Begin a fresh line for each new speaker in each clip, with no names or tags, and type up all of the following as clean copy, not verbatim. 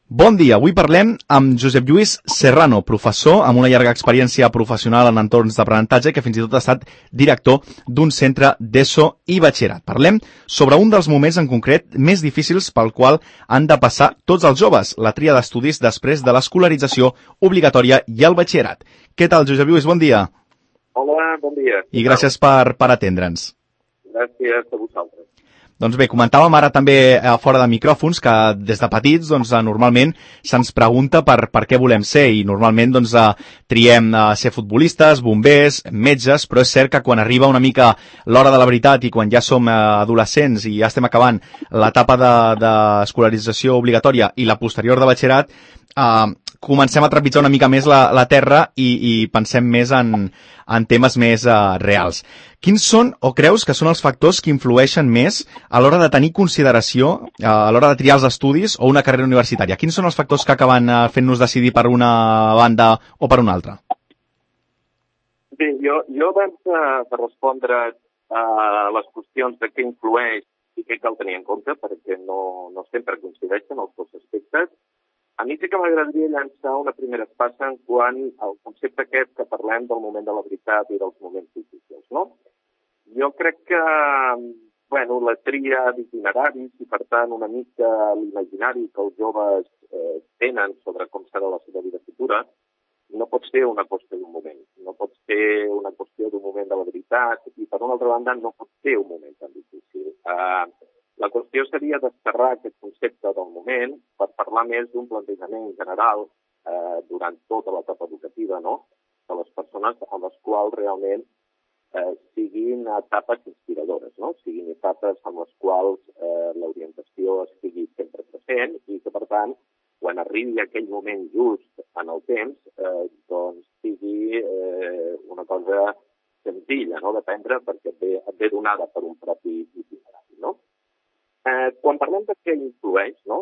Bon dia, avui parlem amb Josep Lluís Serrano, professor amb una llarga experiència professional en entorns d'aprenentatge que fins i tot ha estat director d'un centre d'ESO i batxillerat. Parlem sobre un dels moments en concret més difícils pel qual han de passar tots els joves, la tria d'estudis després de l'escolarització obligatòria i el batxillerat. Què tal, Josep Lluís? Bon dia.
Hola, bon dia.
I gràcies per atendre'ns.
Gràcies a vosaltres.
Doncs bé, comentàvem ara també fora de micròfons que des de petits normalment se'ns pregunta per què volem ser i normalment triem ser futbolistes, bombers, metges, però és cert que quan arriba una mica l'hora de la veritat i quan ja som adolescents i ja estem acabant l'etapa d'escolarització obligatòria i la posterior de batxillerat, comencem a trepitjar una mica més la terra i pensem més en temes més reals. Quins són, o creus que són els factors que influeixen més a l'hora de tenir consideració, a l'hora de triar els estudis o una carrera universitària? Quins són els factors que acaben fent-nos decidir per una banda o per una altra?
Bé, jo abans de respondre a les qüestions de què influeix i què cal tenir en compte, perquè no sempre coincideixen els dos aspectes, a mi sí que m'agradaria llançar una primera espasa en quant al concepte aquest que parlem del moment de la veritat i dels moments difícils, no? Jo crec que, la tria d'itineraris i, per tant, una mica l'imaginari que els joves tenen sobre com serà la seva vida futura, no pot ser una qüestió d'un moment, no pot ser una qüestió d'un moment de la veritat i, per una altra banda, no pot ser un moment tan difícil. La qüestió seria desterrar aquest concepte del moment per parlar més d'un plantejament general durant tota l'etapa educativa, no?, de les persones a les quals realment siguin etapes inspiradores, no?, siguin etapes en les quals l'orientació estigui sempre present i que, per tant, quan arribi aquell moment just en el temps, sigui una cosa senzilla, no?, d'aprendre perquè et ve donada per un propi itinerari, no? Quan parlem de què influeix, no?,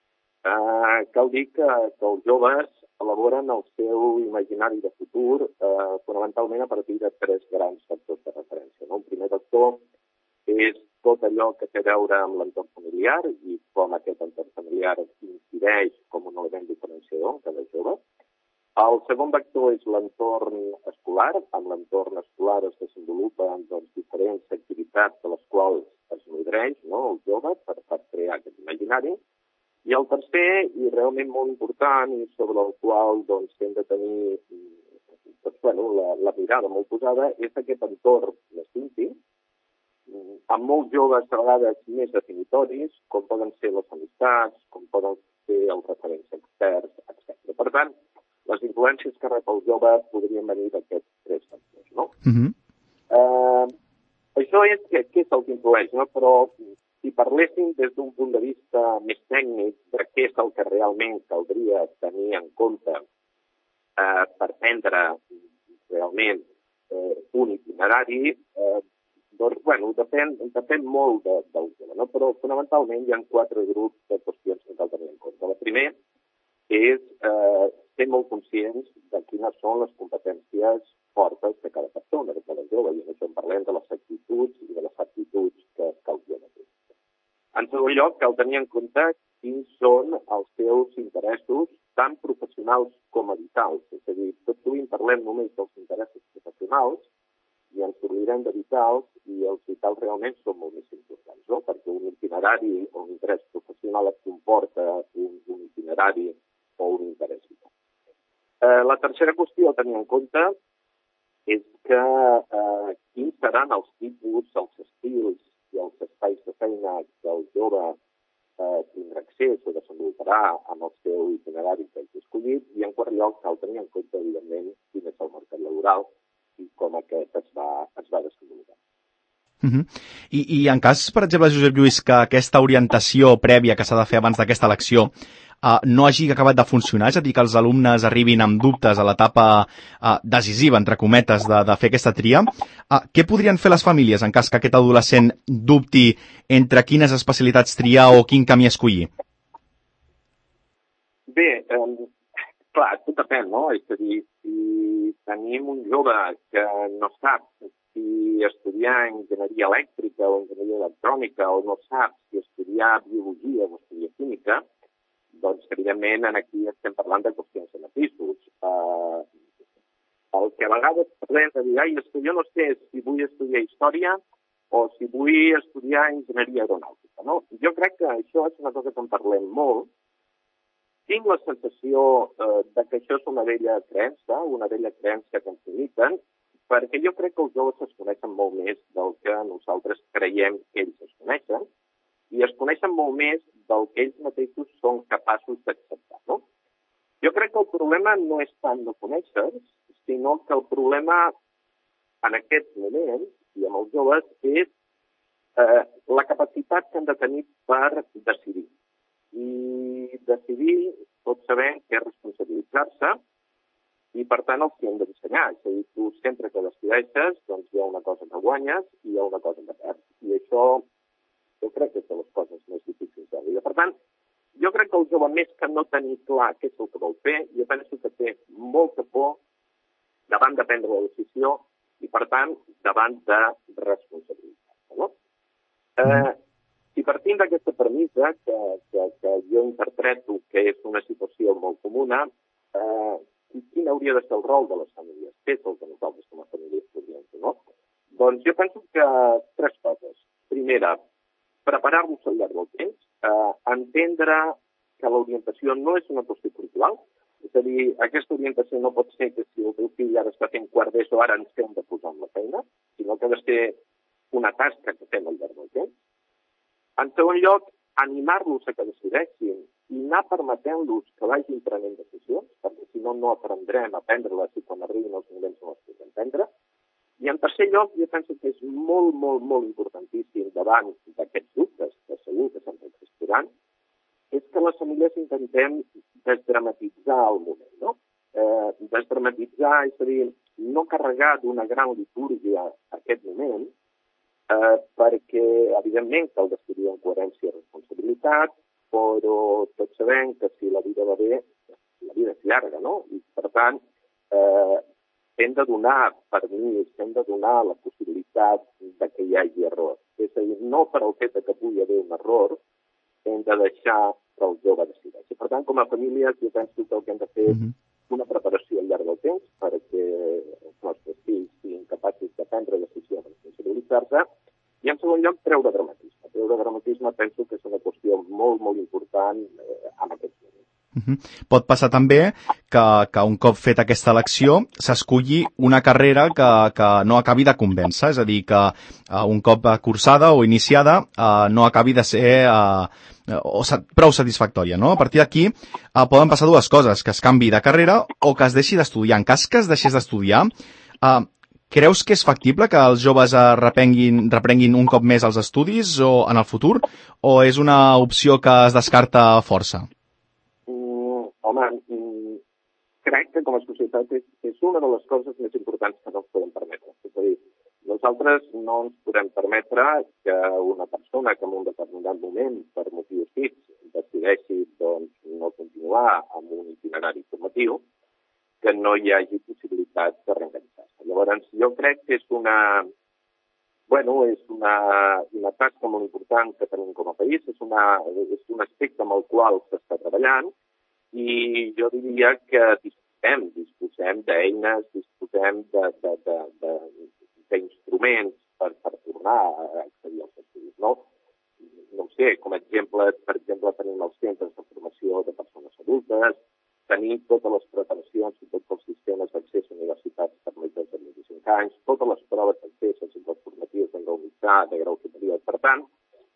cal dir que els joves elaboren el seu imaginari de futur fonamentalment a partir de tres grans factors de referència, no? Un primer factor és tot allò que té a veure amb l'entorn familiar i com aquest entorn familiar incideix com un element diferenciador en cada jove. El segon vector és l'entorn escolar. En l'entorn escolar es desenvolupen diferents activitats de les quals es nodreix, no?, el jove per crear aquest imaginari. I el tercer, i realment molt important, i sobre el qual hem de tenir la mirada molt posada, és aquest entorn més íntim, amb molts joves a vegades més definitoris, com poden ser les amistats, com poden ser els referents experts, etc. Per tant, les influències que rep el jove podrien venir d'aquests tres factors, no? Això és què és el que influeix, no? Però si parléssim des d'un punt de vista més tècnic de què és el que realment caldria tenir en compte per prendre realment un itinerari, depèn molt del jove, no? Però fonamentalment hi ha quatre grups de qüestions que cal tenir en compte. La primera és ser molt conscients de quines són les competències fortes de cada persona, de cada jove, i en això en parlem de les actituds i de les aptituds que el jove té. En segon lloc, cal tenir en compte quins són els seus interessos, tant professionals com a vitals. És a dir, tot sovint parlem només dels interessos professionals i ens oblidem de vitals, i els vitals realment són molt més importants, no? Perquè un itinerari o un interès professional et comporta un itinerari o un interès vital. La tercera qüestió a tenir en compte és que quins seran els tipus, els estils i els espais de feina que el jove tindrà accés o desenvoluparà amb el seu itinerari que hagi escollit, i en quart lloc cal tenir en compte, evidentment, quin és el mercat laboral i com aquest es va desenvolupar.
I en cas, per exemple, Josep Lluís, que aquesta orientació prèvia que s'ha de fer abans d'aquesta elecció no hagi acabat de funcionar, és a dir, que els alumnes arribin amb dubtes a l'etapa decisiva, entre cometes, de fer aquesta tria, què podrien fer les famílies en cas que aquest adolescent dubti entre quines especialitats triar o quin camí escollir?
Bé, clar, tot depèn, no? És a dir, si tenim un jove que no sap si estudiar enginyeria elèctrica o enginyeria electrònica, o no sap si estudiar biologia o estudiar química, Doncs, evidentment, aquí estem parlant de qüestions de matisos. El que a vegades parlem de dir, és que jo no sé si vull estudiar història o si vull estudiar enginyeria aeronàutica, no? Jo crec que això és una cosa que en parlem molt. Tinc la sensació de que això és una vella creença que ens limiten, perquè jo crec que els joves es coneixen molt més del que nosaltres creiem que ells es coneixen i es coneixen molt més del que ells mateixos són capaços d'acceptar, no? Jo crec que el problema no és tant no conèixer, sinó que el problema en aquests moments i amb els joves és la capacitat que han de tenir per decidir. I decidir, tots sabem que és responsabilitzar-se i, per tant, els que hem d'ensenyar. És a dir, tu sempre que decideixes, doncs hi ha una cosa que guanyes i hi ha una cosa que perds. I això, jo crec que és de les coses més difícils de la vida. Per tant, jo crec que el jove, més que no tenir clar què és el que vol fer, jo penso que té molta por davant de prendre la decisió i, per tant, davant de responsabilitzar-se, no? Si partim d'aquesta premissa, que jo interpreto que és una situació molt comuna, quin hauria de ser el rol de les famílies? Què és el que nosaltres com a famílies podríem fer, no? Doncs jo penso que 3 coses. Primera, preparar-nos al llarg del temps, entendre que l'orientació no és una qüestió cultural, és a dir, aquesta orientació no pot ser que si el teu fill ara està fent quart d'ESO ara ens hem de posar amb la feina, sinó que ha de ser una tasca que fem al llarg del temps. En segon lloc, animar-los a que decideixin i anar permetent-los que vagin prenent decisions, perquè si no, no aprendrem a prendre-les i quan arribin els moments no les podem prendre. I en tercer lloc, jo penso que és molt, molt, molt importantíssim davant d'aquests dubtes, que segur que sempre existiran, és que les famílies intentem desdramatitzar el moment, no? Desdramatitzar, és a dir, no carregar d'una gran litúrgia aquest moment, perquè, evidentment, cal decidir en coherència i responsabilitat, però tots sabem que si la vida va bé, la vida és llarga, no? I, per tant, hem de donar permís, hem de donar la possibilitat de que hi hagi error. És a dir, no per al fet que pugui haver un error, hem de deixar que el jove decideixi. Per tant, com a famílies, jo penso que el que hem de fer és una preparació al llarg del temps perquè els nostres fills siguin capaços de prendre decisions, responsabilitzar-se, i en segon lloc treure dramatisme. Treure dramatisme penso que és una qüestió molt, molt important en aquests moments.
Pot passar també que un cop fet aquesta elecció s'esculli una carrera que no acabi de convèncer, és a dir, que un cop cursada o iniciada no acabi de ser prou satisfactòria, no? A partir d'aquí poden passar 2 coses, que es canvi de carrera o que es deixi d'estudiar. En cas que es deixés d'estudiar, creus que és factible que els joves reprenguin un cop més els estudis o en el futur, o és una opció que es descarta força?
Home, crec que com a societat és una de les coses més importants que no ens podem permetre. És a dir, nosaltres no ens podem permetre que una persona que en un determinat moment, per motius X, decideixi no continuar amb un itinerari formatiu, que no hi hagi possibilitat de reenganxar-se. Llavors, jo crec que és una tasca molt important que tenim com a país, és un aspecte amb el qual s'està treballant i jo diria que disposem d'eines, disposem d'instruments per tornar a accedir als estudis, no? No ho sé, com a exemple, per exemple, tenim els centres de formació de persones adultes, tenim totes les preparacions i tots els sistemes d'accés a universitats per majors de 25 anys, totes les proves d'accés als cicles formatius de grau mitjà, de grau superior. Per tant,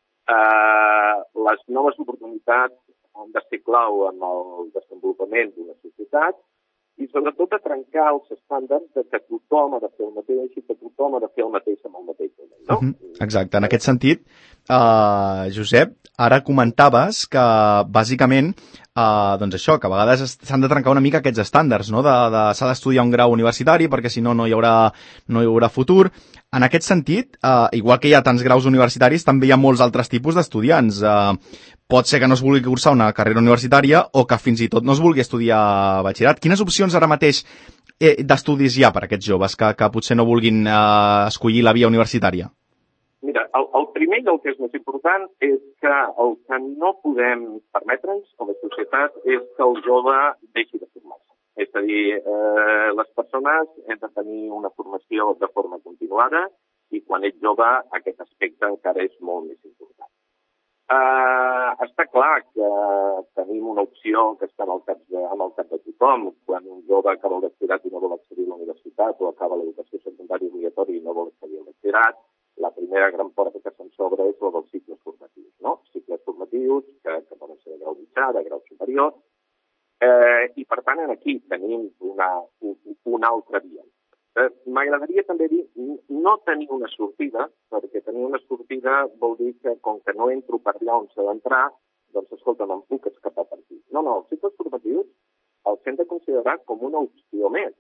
les noves oportunitats han de ser clau en el desenvolupament d'una societat i sobretot a trencar els estàndards de que tothom ha de fer el mateix i que tothom ha de fer el mateix amb el mateix moment, no?
Exacte. En aquest sentit, Josep, ara comentaves que bàsicament doncs això, que a vegades s'han de trencar una mica aquests estàndards, no? S'ha d'estudiar un grau universitari perquè si no no hi haurà futur. En aquest sentit, igual que hi ha tants graus universitaris, també hi ha molts altres tipus d'estudiants. Pot ser que no es vulgui cursar una carrera universitària o que fins i tot no es vulgui estudiar batxillerat. Quines opcions ara mateix d'estudis hi ha per a aquests joves que potser no vulguin escollir la via universitària?
Mira, el primer el que és més important és que el que no podem permetre'ns com a societat és que el jove deixi de formar-se. És a dir, les persones hem de tenir una formació de forma continuada i quan ets jove aquest aspecte encara és molt més important. Està clar que tenim una opció que està al cap de tothom. Quan un jove acaba el batxillerat i no vol accedir a la universitat o acaba l'educació secundària obligatòria i no vol accedir al batxillerat, la primera gran porta que se'n s'obre és la dels cicles formatius, no? Cicles formatius que poden ser de grau mitjà, de grau superior, i per tant aquí tenim una altra via. M'agradaria també dir no tenir una sortida, perquè tenir una sortida vol dir que com que no entro per allà on s'ha d'entrar, doncs escolta, me'n puc escapar per aquí. No, els cicles formatius els hem de considerar com una opció més,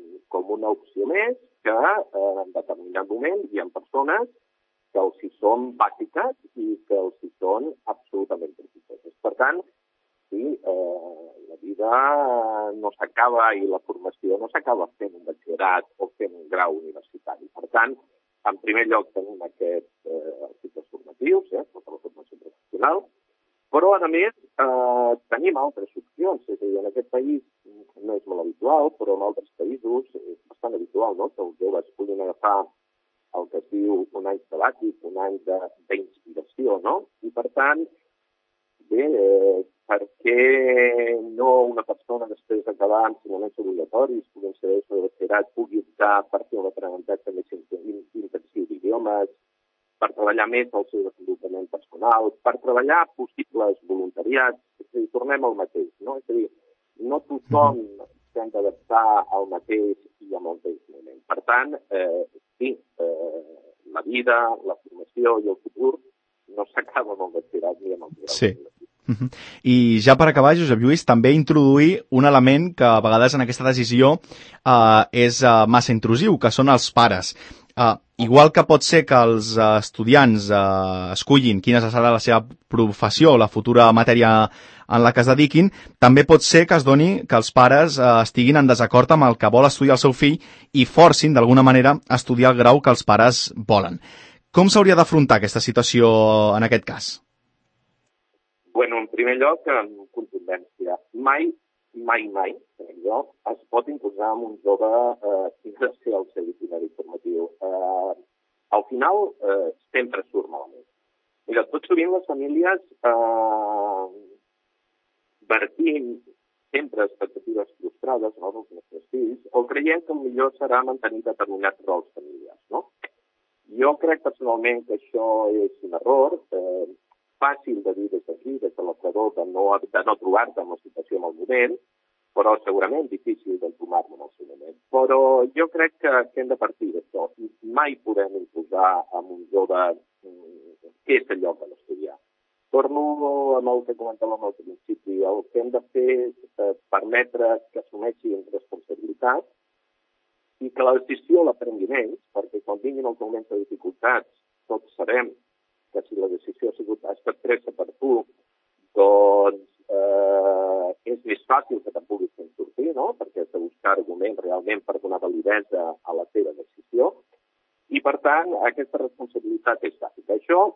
que en determinat moment hi ha persones que els hi són bàsiques i que els hi són absolutament profitoses. Per tant, sí, la vida no s'acaba i la formació no s'acaba fent un batxillerat o fent un grau universitari. Per tant, en primer lloc tenim aquests cicles formatius, tota la formació professional, però a més tenim altres opcions. És a dir, en aquest país no és molt habitual, però en altres països és bastant habitual, no?, que els joves puguin agafar el que es diu un any sabàtic, un any d'inspiració, no? I per tant, bé, per què no una persona després d'acabar ensenyaments obligatoris, pugui ser de batxillerat, pugui optar per fer un aprenentatge més intensiu d'idiomes, per treballar més el seu desenvolupament personal, per treballar possibles voluntariats, és a dir, tornem al mateix, no? És a dir, no tothom s'ha d'adaptar al mateix i al mateix moment. Per tant, sí, la vida, la formació i el futur no s'acaba amb el batxillerat ni amb el grau.
Sí. I ja per acabar, Josep Lluís, també introduir un element que a vegades en aquesta decisió és massa intrusiu, que són els pares. Igual que pot ser que els estudiants escullin quina serà la seva professió o la futura matèria en la que es dediquin, també pot ser que es doni que els pares estiguin en desacord amb el que vol estudiar el seu fill i forcin, d'alguna manera, a estudiar el grau que els pares volen. Com s'hauria d'afrontar aquesta situació en aquest cas?
Bueno, en primer lloc, amb contundència. Mai, crec jo, es pot imposar a un jove quin ha de ser el seu itinerari formatiu. Al final, sempre surt malament. Mira, tot sovint les famílies vertim sempre expectatives frustrades, no?, dels nostres fills, o creiem que el millor serà mantenir determinats rols familiars, no? Jo crec personalment que això és un error, fàcil de dir des d'aquí, des de l'equador, de no trobar-te en la situació en el moment, però segurament difícil d'entomar-me en el seu moment. Però jo crec que hem de partir d'això. Mai podem imposar a un jove què és allò que ha d'estudiar. Torno amb el que comentàvem al principi. El que hem de fer és permetre que assumeixin responsabilitat i que la decisió la prenguin ells, perquè quan vinguin els moments de dificultats, tots sabem que si la decisió ha estat presa per tu, doncs és més fàcil que te'n puguis fer sortir, no?, perquè has de buscar arguments realment per donar validesa a la teva decisió. I, per tant, aquesta responsabilitat és bàsica. Això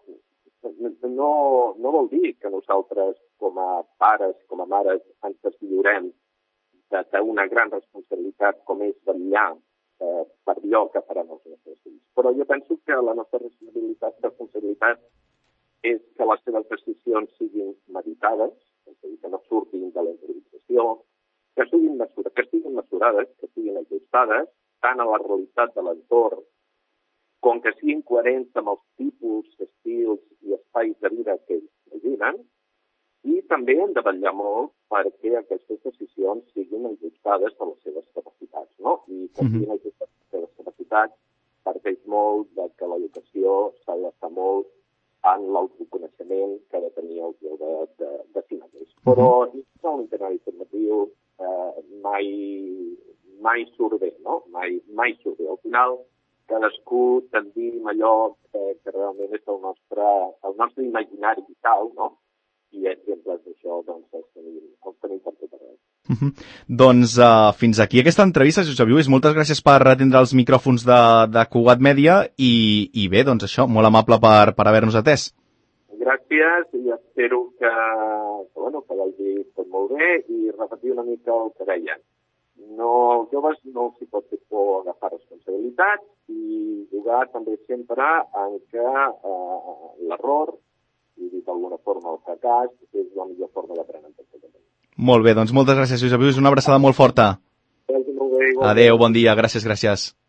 no vol dir que nosaltres, com a pares, com a mares, ens deslliurem d'una gran responsabilitat com és vetllar per allò que faran els nostres fills. Però jo penso que la nostra responsabilitat és que les seves decisions siguin meditades, és a dir, que no surtin de la improvisació, que siguin mesurades, que siguin ajustades, tant a la realitat de l'entorn com que siguin coherents amb els tipus, estils i espais de vida que ells imaginen, i també hem de vetllar molt perquè aquestes decisions siguin ajustades a les seves capacitats, no? I que siguin ajustades a les seves capacitats parteix molt que l'educació s'ha de basar molt en l'autoconeixement que ha de tenir el jove de si mateix. Però un itinerari formatiu mai surt bé, no? Mai surt bé. Al final, cadascú tendim allò que realment és el nostre imaginari vital, no? I exemples d'això, doncs, els tenim per tot arreu.
Doncs fins aquí aquesta entrevista, Josep Lluís. Moltes gràcies per atendre els micròfons de Cugat Mèdia i bé, doncs això, molt amable per haver-nos atès.
Gràcies i espero que vagi tot molt bé i repetir una mica el que deien. No, als joves no s'hi pot fer por agafar responsabilitats i jugar també sempre en que l'error, i dit d'alguna forma el fracàs, és la millor forma d'aprenentatge.
Molt bé, doncs moltes gràcies, Josep Lluís. Una abraçada molt forta.
Molt bé,
Adéu, bon dia. Gràcies.